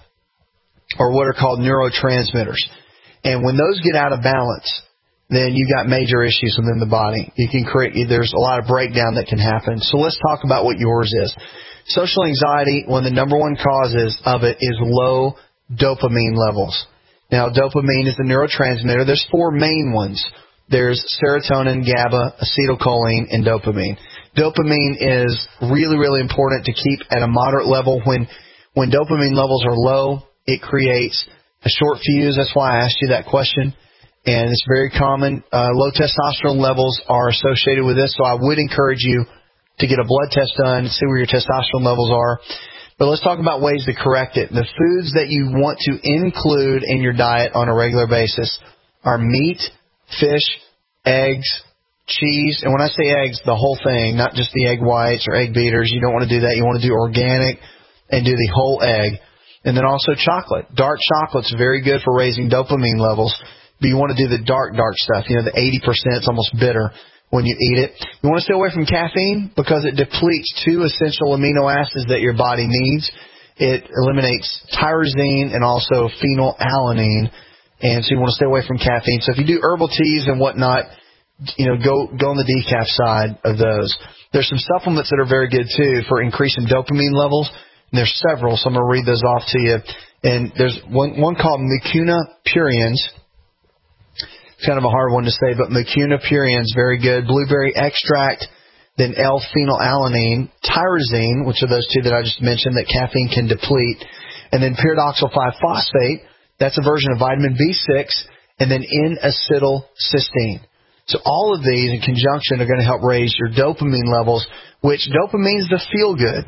or what are called neurotransmitters. And when those get out of balance, then you got major issues within the body. You can create, there's a lot of breakdown that can happen. So let's talk about what yours is. Social anxiety, one of the number one causes of it is low dopamine levels. Now, dopamine is the neurotransmitter. There's four main ones. There's serotonin, GABA, acetylcholine, and dopamine. Dopamine is really, really important to keep at a moderate level. When when dopamine levels are low, it creates a short fuse. That's why I asked you that question. And it's very common. Uh, low testosterone levels are associated with this, so I would encourage you to get a blood test done and see where your testosterone levels are. But let's talk about ways to correct it. The foods that you want to include in your diet on a regular basis are meat, fish, eggs, cheese. And when I say eggs, the whole thing, not just the egg whites or egg beaters. You don't want to do that. You want to do organic and do the whole egg. And then also chocolate. Dark chocolate's very good for raising dopamine levels. But you want to do the dark, dark stuff. You know, the eighty percent, it's almost bitter when you eat it. You want to stay away from caffeine because it depletes two essential amino acids that your body needs. It eliminates tyrosine and also phenylalanine. And so you want to stay away from caffeine. So if you do herbal teas and whatnot, you know, go, go on the decaf side of those. There's some supplements that are very good too for increasing dopamine levels. And there's several, so I'm going to read those off to you. And there's one, one called Mucuna Puriens. It's kind of a hard one to say, but Mucuna Puriens, very good. Blueberry extract, then L-phenylalanine, tyrosine, which are those two that I just mentioned that caffeine can deplete, and then pyridoxal five phosphate. That's a version of vitamin B six, and then N-acetylcysteine. So all of these in conjunction are going to help raise your dopamine levels, which dopamine is the feel-good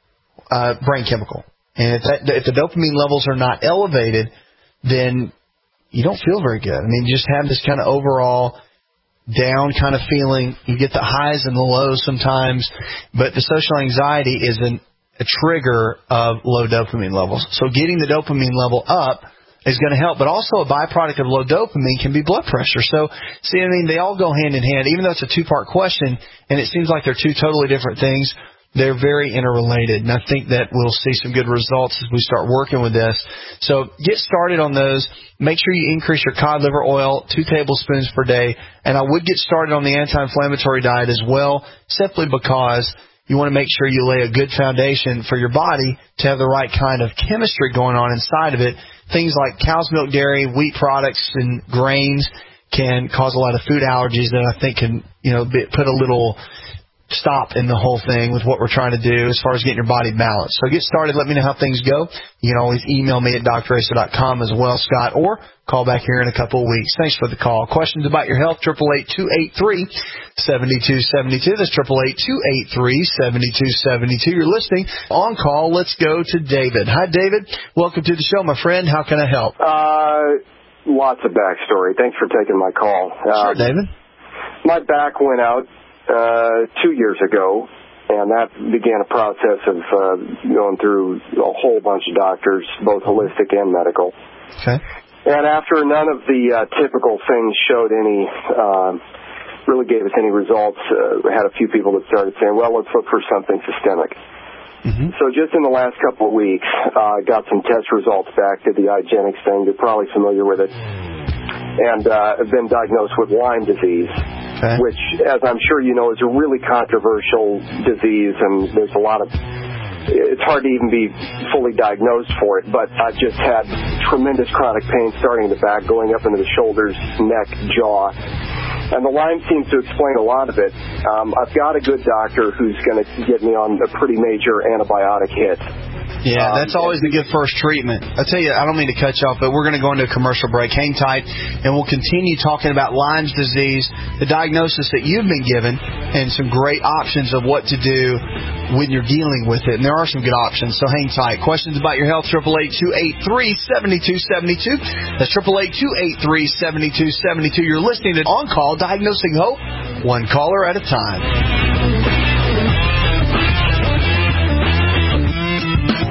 uh, brain chemical. And if, that, if the dopamine levels are not elevated, then you don't feel very good. I mean, you just have this kind of overall down kind of feeling. You get the highs and the lows sometimes, but the social anxiety is an, a trigger of low dopamine levels. So getting the dopamine level up is going to help, but also a byproduct of low dopamine can be blood pressure. So, see, I mean, they all go hand in hand. Even though it's a two-part question, and it seems like they're two totally different things, they're very interrelated, and I think that we'll see some good results as we start working with this. So get started on those. Make sure you increase your cod liver oil, two tablespoons per day, and I would get started on the anti-inflammatory diet as well, simply because you want to make sure you lay a good foundation for your body to have the right kind of chemistry going on inside of it. Things like cow's milk, dairy, wheat products, and grains can cause a lot of food allergies that I think can, you know, be, put a little stop in the whole thing with what we're trying to do as far as getting your body balanced. So get started. Let me know how things go. You can always email me at d r asa dot com as well, Scott, or call back here in a couple of weeks. Thanks for the call. Questions about your health, eight eight eight, two eight three, seven two seven two. That's eight eight eight, two eight three, seven two seven two. You're listening on call. Let's go to David. Hi, David. Welcome to the show, my friend. How can I help? Uh, lots of backstory. Thanks for taking my call. Sure, uh, David. My back went out Uh, two years ago, and that began a process of uh, going through a whole bunch of doctors, both holistic and medical. Okay. And after none of the uh, typical things showed any, uh, really gave us any results, uh, we had a few people that started saying, well, let's look for something systemic. Mm-hmm. So just in the last couple of weeks, I uh, got some test results back, did the IGeneX thing. You're probably familiar with it. And uh, I've been diagnosed with Lyme disease. Okay. Which, as I'm sure you know, is a really controversial disease, and there's a lot of, it's hard to even be fully diagnosed for it, but I've just had tremendous chronic pain starting in the back, going up into the shoulders, neck, jaw, and the Lyme seems to explain a lot of it. Um, I've got a good doctor who's going to get me on a pretty major antibiotic hit. Yeah, that's always a good first treatment. I tell you, I don't mean to cut you off, but we're going to go into a commercial break. Hang tight, and we'll continue talking about Lyme's disease, the diagnosis that you've been given, and some great options of what to do when you're dealing with it. And there are some good options, so hang tight. Questions about your health, eight eight eight, two eight three, seven two seven two. That's eight eight eight, two eight three, seven two seven two. You're listening to On Call, Diagnosing Hope, one caller at a time.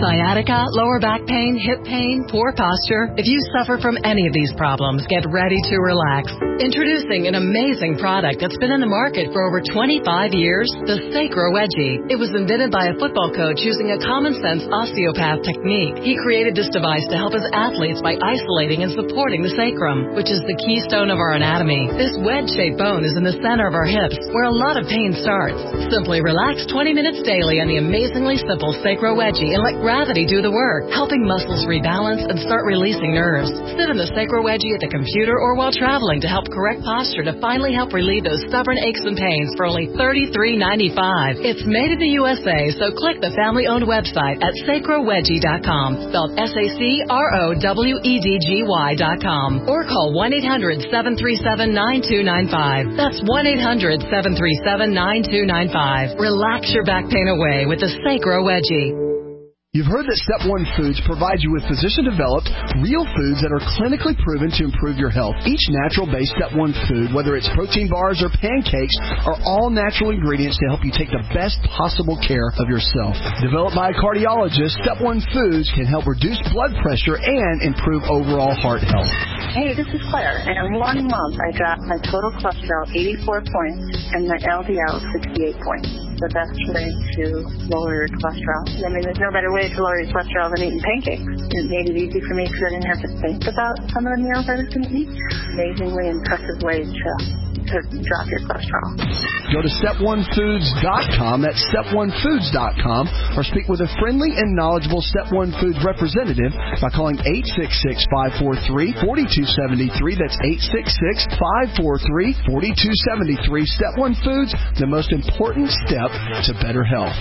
Sciatica, lower back pain, hip pain, poor posture. If you suffer from any of these problems, get ready to relax. Introducing an amazing product that's been in the market for over twenty-five years, the Sacro Wedgie. It was invented by a football coach using a common-sense osteopath technique. He created this device to help his athletes by isolating and supporting the sacrum, which is the keystone of our anatomy. This wedge-shaped bone is in the center of our hips, where a lot of pain starts. Simply relax twenty minutes daily on the amazingly simple Sacro Wedgie and let gravity do the work, helping muscles rebalance and start releasing nerves. Sit in the Sacro Wedgie at the computer or while traveling to help correct posture to finally help relieve those stubborn aches and pains for only thirty-three ninety-five. It's made in the U S A, so click the family-owned website at sacro wedgie dot com, spelled S A C R O W E D G Y dot com, or call one eight hundred seven three seven nine two nine five. That's one eight hundred seven three seven nine two nine five. Relax your back pain away with the Sacro Wedgie. You've heard that Step One Foods provides you with physician-developed, real foods that are clinically proven to improve your health. Each natural-based Step One food, whether it's protein bars or pancakes, are all natural ingredients to help you take the best possible care of yourself. Developed by a cardiologist, Step One Foods can help reduce blood pressure and improve overall heart health. Hey, this is Claire, and in one month I dropped my total cholesterol eighty-four points and my L D L sixty-eight points. The best way to lower your cholesterol. I mean, there's no better way to lower your cholesterol than eating pancakes. It made it easy for me because I didn't have to think about some of the meals I was going to eat. Amazingly impressive way to, to drop your cholesterol. Go to step one foods dot com, that's step one foods dot com, or speak with a friendly and knowledgeable Step One Foods representative by calling eight six six, five four three, four two seven three. That's eight six six, five four three, four two seven three. Step One Foods, the most important step to better health.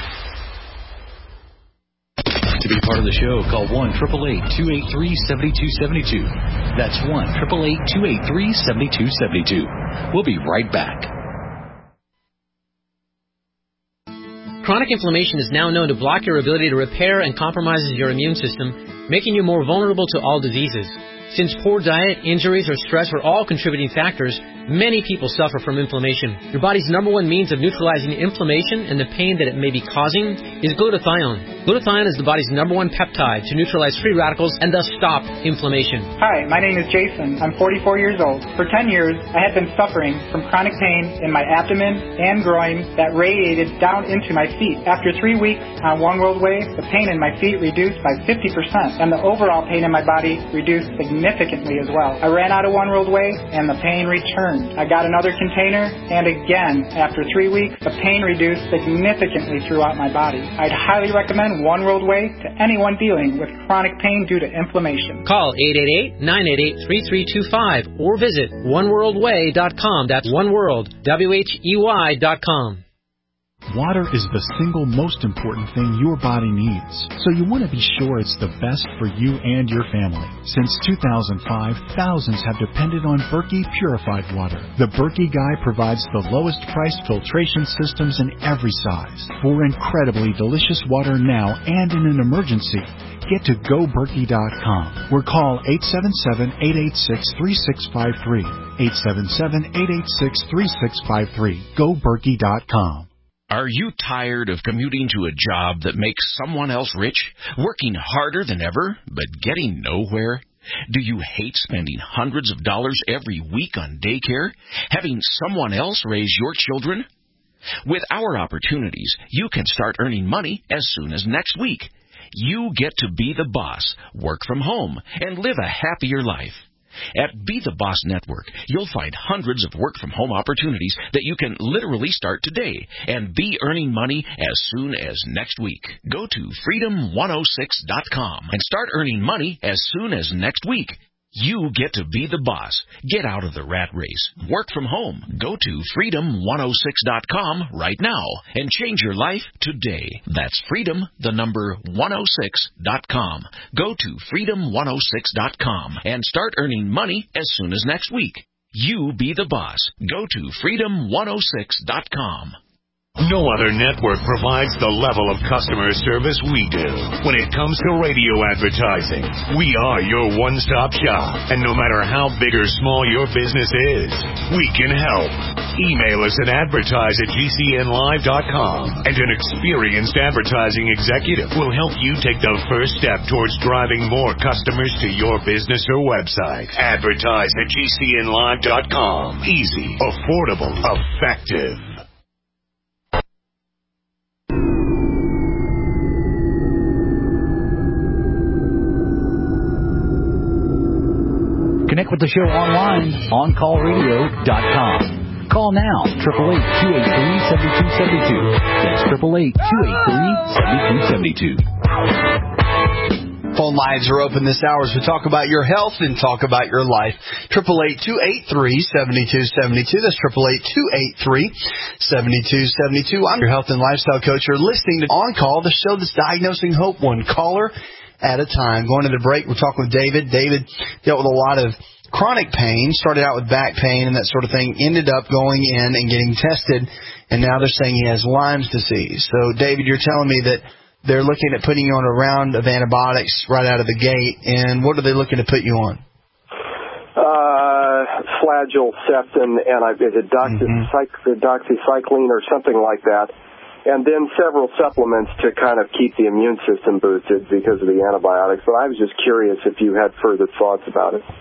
To be part of the show, call one eight eight eight, two eight three, seven two seven two. That's one eight eight eight, two eight three, seven two seven two. We'll be right back. Chronic inflammation is now known to block your ability to repair and compromises your immune system, making you more vulnerable to all diseases. Since poor diet, injuries, or stress are all contributing factors, many people suffer from inflammation. Your body's number one means of neutralizing inflammation and the pain that it may be causing is glutathione. Glutathione is the body's number one peptide to neutralize free radicals and thus stop inflammation. Hi, my name is Jason. I'm forty-four years old. For ten years, I had been suffering from chronic pain in my abdomen and groin that radiated down into my feet. After three weeks on One World Way, the pain in my feet reduced by fifty percent, and the overall pain in my body reduced significantly as well. I ran out of One World Way, and the pain returned. I got another container, and again, after three weeks, the pain reduced significantly throughout my body. I'd highly recommend One World Way to anyone dealing with chronic pain due to inflammation. Call eight eight eight, nine eight eight, three three two five or visit one world way dot com. That's oneworld, W H E Y dot com. Water is the single most important thing your body needs, so you want to be sure it's the best for you and your family. Since two thousand five, thousands have depended on Berkey purified water. The Berkey Guy provides the lowest priced filtration systems in every size. For incredibly delicious water now and in an emergency, get to go berkey dot com or call eight seven seven, eight eight six, three six five three. eight seven seven, eight eight six, three six five three. go berkey dot com. Are you tired of commuting to a job that makes someone else rich, working harder than ever, but getting nowhere? Do you hate spending hundreds of dollars every week on daycare, having someone else raise your children? With our opportunities, you can start earning money as soon as next week. You get to be the boss, work from home, and live a happier life. At Be the Boss Network, you'll find hundreds of work-from-home opportunities that you can literally start today and be earning money as soon as next week. Go to freedom one oh six dot com and start earning money as soon as next week. You get to be the boss. Get out of the rat race. Work from home. Go to freedom one oh six dot com right now and change your life today. That's freedom, the number one oh six dot com. Go to freedom one oh six dot com and start earning money as soon as next week. You be the boss. Go to freedom one oh six dot com. No other network provides the level of customer service we do. When it comes to radio advertising, we are your one-stop shop. And no matter how big or small your business is, we can help. Email us at advertise at g c n live dot com, and an experienced advertising executive will help you take the first step towards driving more customers to your business or website. Advertise at g c n live dot com. Easy, affordable, effective. Connect with the show online, on call radio dot com. Call now, eight eight eight, two eight three, seven two seven two. That's eight eight eight, two eight three, seven two seven two. Phone lines are open this hour as we talk about your health and talk about your life. eight eight eight, two eight three, seven two seven two. That's eight eight eight, two eight three, seven two seven two. I'm your health and lifestyle coach. You're listening to On Call, the show that's diagnosing hope one caller at a time. Going to the break, we're talking with David. David dealt with a lot of chronic pain, started out with back pain and that sort of thing, ended up going in and getting tested, and now they're saying he has Lyme's disease. So, David, you're telling me that they're looking at putting you on a round of antibiotics right out of the gate, and what are they looking to put you on? Uh, Flagyl, Septin, and I, is it doxy, mm-hmm. doxycycline or something like that. And then several supplements to kind of keep the immune system boosted because of the antibiotics. But I was just curious if you had further thoughts about it.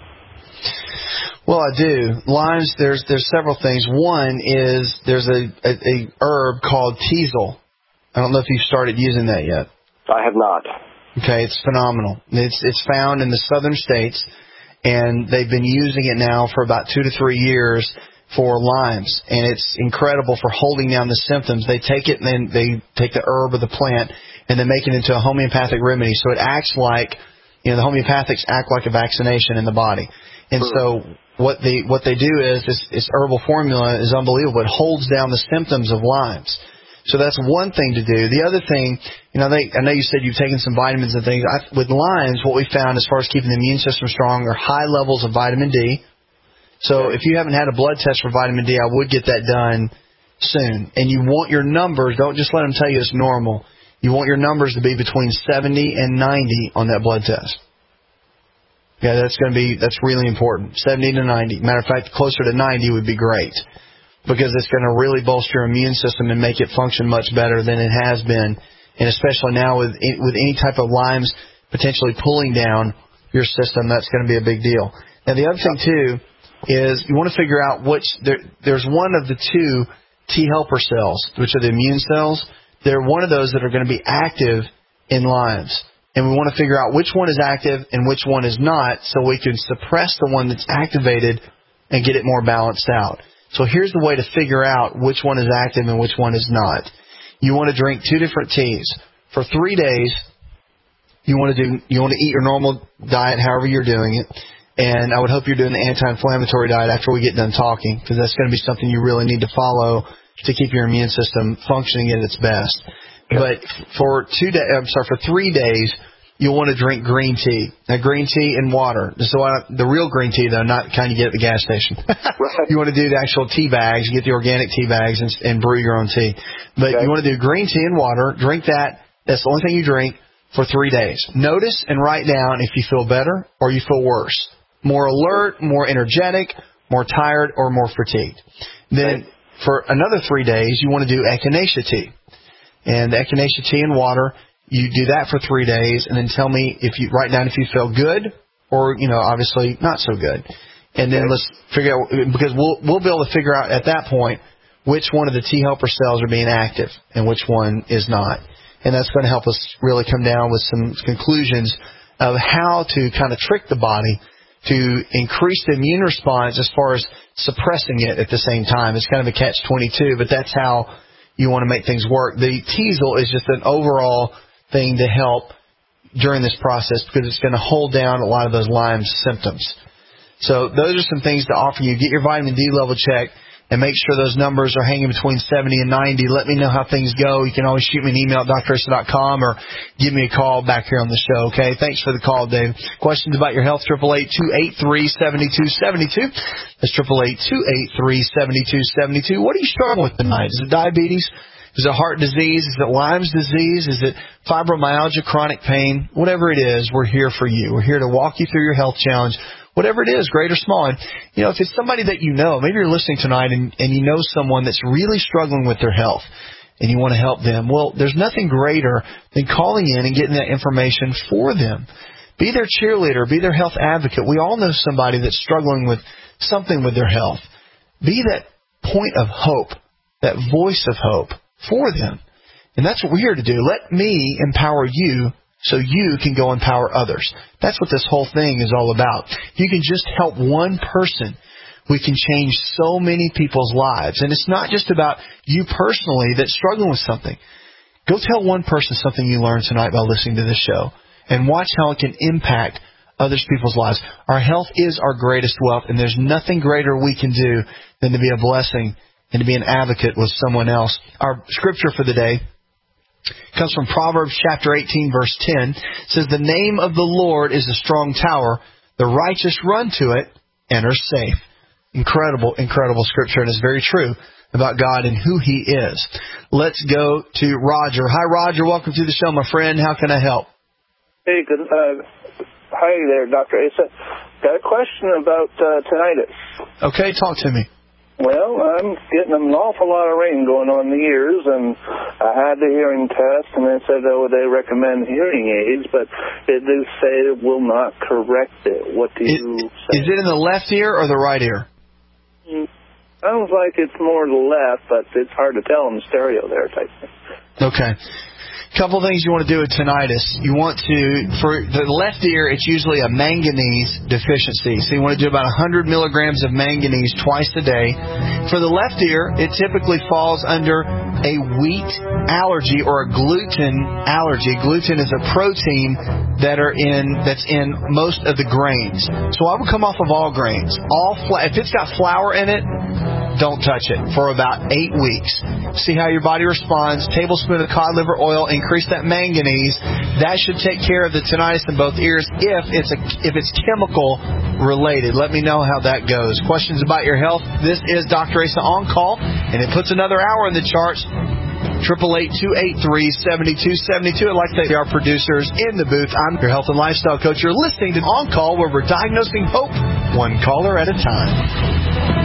Well, I do. Lyme's, there's there's several things. One is there's a, a, a herb called teasel. I don't know if you've started using that yet. I have not. Okay, it's phenomenal. It's it's found in the southern states, and they've been using it now for about two to three years for Lyme's, and it's incredible for holding down the symptoms. They take it and then they take the herb or the plant and then make it into a homeopathic remedy. So it acts like, you know, the homeopathics act like a vaccination in the body. And so what they what they do is this, this herbal formula is unbelievable. It holds down the symptoms of Lyme's. So that's one thing to do. The other thing, you know, they, I know you said you've taken some vitamins and things. I, with Lyme's, what we found as far as keeping the immune system strong are high levels of vitamin D. So if you haven't had a blood test for vitamin D, I would get that done soon. And you want your numbers, don't just let them tell you it's normal. You want your numbers to be between seventy and ninety on that blood test. Yeah, that's going to be, that's really important. seventy to ninety. Matter of fact, closer to ninety would be great because it's going to really bolster your immune system and make it function much better than it has been. And especially now with with any type of Lyme's potentially pulling down your system, that's going to be a big deal. Now, the other thing, too, is you want to figure out which, there, there's one of the two T helper cells, which are the immune cells. They're one of those that are going to be active in Lyme's. And we want to figure out which one is active and which one is not so we can suppress the one that's activated and get it more balanced out. So here's the way to figure out which one is active and which one is not. You want to drink two different teas. For three days, you want to do, you want to eat your normal diet, however you're doing it. And I would hope you're doing the anti-inflammatory diet after we get done talking, because that's going to be something you really need to follow to keep your immune system functioning at its best. But for two days, I'm sorry, for three days, you'll want to drink green tea. Now, green tea and water. So I, the real green tea, though, not the kind you get at the gas station. You want to do the actual tea bags. You get the organic tea bags and, and brew your own tea. But okay. You want to do green tea and water. Drink that. That's the only thing you drink for three days. Notice and write down if you feel better or you feel worse. More alert, more energetic, more tired, or more fatigued. Then for another three days, you want to do echinacea tea. And the echinacea tea and water, you do that for three days, and then tell me if you write down if you feel good or, you know, obviously not so good. And then let's figure out, because we'll we'll be able to figure out at that point which one of the T helper cells are being active and which one is not. And that's going to help us really come down with some conclusions of how to kind of trick the body to increase the immune response as far as suppressing it at the same time. It's kind of a catch twenty-two, but that's how you want to make things work. The teasel is just an overall thing to help during this process because it's going to hold down a lot of those Lyme symptoms. So those are some things to offer you. Get your vitamin D level checked and make sure those numbers are hanging between seventy and ninety. Let me know how things go. You can always shoot me an email at d r racer dot com or give me a call back here on the show, okay? Thanks for the call, Dave. Questions about your health, eight eight eight, two eight three, seven two seven two. That's eight eight eight, two eight three, seven two seven two. What are you struggling with tonight? Is it diabetes? Is it heart disease? Is it Lyme's disease? Is it fibromyalgia, chronic pain? Whatever it is, we're here for you. We're here to walk you through your health challenge. whatever it is, great or small. And, you know, if it's somebody that you know, maybe you're listening tonight and, and you know someone that's really struggling with their health and you want to help them. Well, there's nothing greater than calling in and getting that information for them. Be their cheerleader. Be their health advocate. We all know somebody that's struggling with something with their health. Be that point of hope, that voice of hope for them. And that's what we're here to do. Let me empower you so you can go empower others. That's what this whole thing is all about. If you can just help one person, we can change so many people's lives. And it's not just about you personally that's struggling with something. Go tell one person something you learned tonight by listening to this show, and watch how it can impact other people's lives. Our health is our greatest wealth, and there's nothing greater we can do than to be a blessing and to be an advocate with someone else. Our scripture for the day comes from Proverbs chapter eighteen, verse ten. It says, "The name of the Lord is a strong tower. The righteous run to it and are safe." Incredible, incredible scripture, and it's very true about God and who He is. Let's go to Roger. Hi, Roger. Welcome to the show, my friend. How can I help? Hey, good. Uh, hi there, Doctor Asa. Got a question about uh, tinnitus. Okay, talk to me. Well, I'm getting an awful lot of rain going on in the ears, and I had the hearing test, and they said, oh, they recommend hearing aids, but they do say it will not correct it. What do it, you say? Is it in the left ear or the right ear? Mm, sounds like it's more the left, but it's hard to tell in the stereo there type thing. Okay. Couple things you want to do with tinnitus. You want to, for the left ear, it's usually a manganese deficiency. So you want to do about one hundred milligrams of manganese twice a day. For the left ear, it typically falls under a wheat allergy or a gluten allergy. Gluten is a protein that are in that's in most of the grains. So I would come off of all grains. All fla- if it's got flour in it, don't touch it for about eight weeks. See how your body responds. Tablespoon of cod liver oil, increase that manganese. That should take care of the tinnitus in both ears if it's a, if it's chemical related. Let me know how that goes. Questions about your health? This is Doctor Asa On Call, and it puts another hour in the charts. Triple eight two eight three seventy two seventy two. I'd like to thank our producers in the booth. I'm your health and lifestyle coach. You're listening to On Call, where we're diagnosing hope one caller at a time.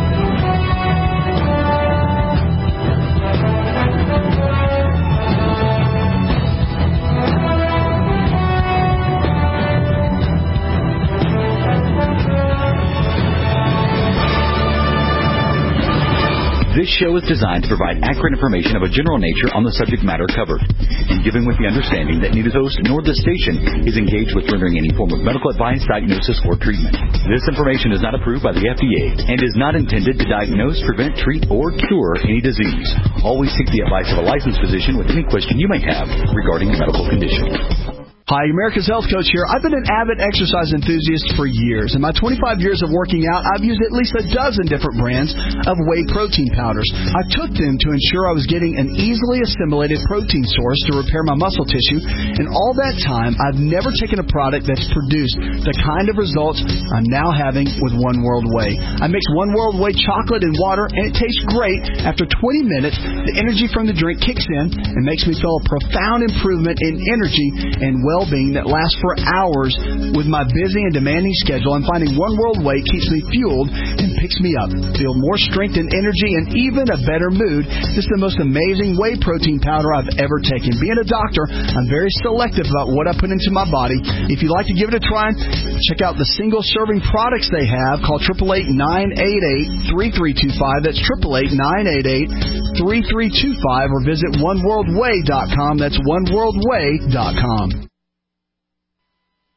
This show is designed to provide accurate information of a general nature on the subject matter covered, and given with the understanding that neither the host nor the station is engaged with rendering any form of medical advice, diagnosis, or treatment. This information is not approved by the F D A and is not intended to diagnose, prevent, treat, or cure any disease. Always seek the advice of a licensed physician with any question you may have regarding a medical condition. Hi, America's Health Coach here. I've been an avid exercise enthusiast for years. In my twenty-five years of working out, I've used at least a dozen different brands of whey protein powders. I took them to ensure I was getting an easily assimilated protein source to repair my muscle tissue, and all that time, I've never taken a product that's produced the kind of results I'm now having with One World Whey. I mix One World Whey chocolate and water, and it tastes great. After twenty minutes, the energy from the drink kicks in and makes me feel a profound improvement in energy and well well-being that lasts for hours. With my busy and demanding schedule, I'm finding One World Whey keeps me fueled and picks me up. Feel more strength and energy and even a better mood. This is the most amazing whey protein powder I've ever taken. Being a doctor, I'm very selective about what I put into my body. If you'd like to give it a try, check out the single-serving products they have. Call eight eight eight, nine eight eight, three three two five. That's eight eight eight, nine eight eight, three three two five. Or visit one world whey dot com. That's one world whey dot com.